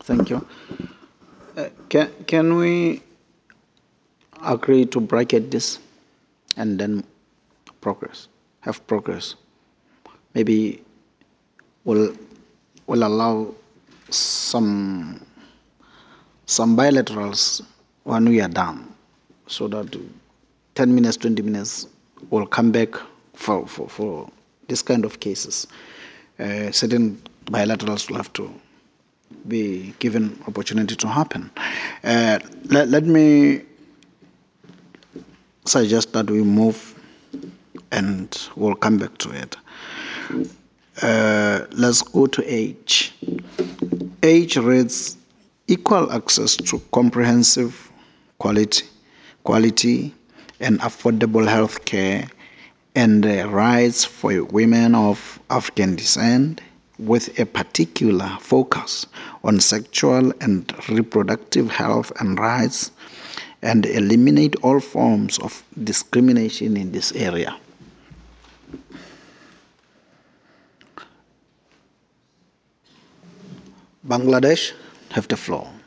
Thank you. Can we agree to bracket this and then progress? Have progress. Maybe we'll allow some bilaterals when we are done, so that 10 minutes, 20 minutes, will come back for this kind of cases. Certain bilaterals will have to be given opportunity to happen. Let me suggest that we move and we'll come back to it. Let's go to age. Age reads equal access to comprehensive quality and affordable health care and rights for women of African descent, with a particular focus on sexual and reproductive health and rights, and eliminate all forms of discrimination in this area. Bangladesh, have the floor.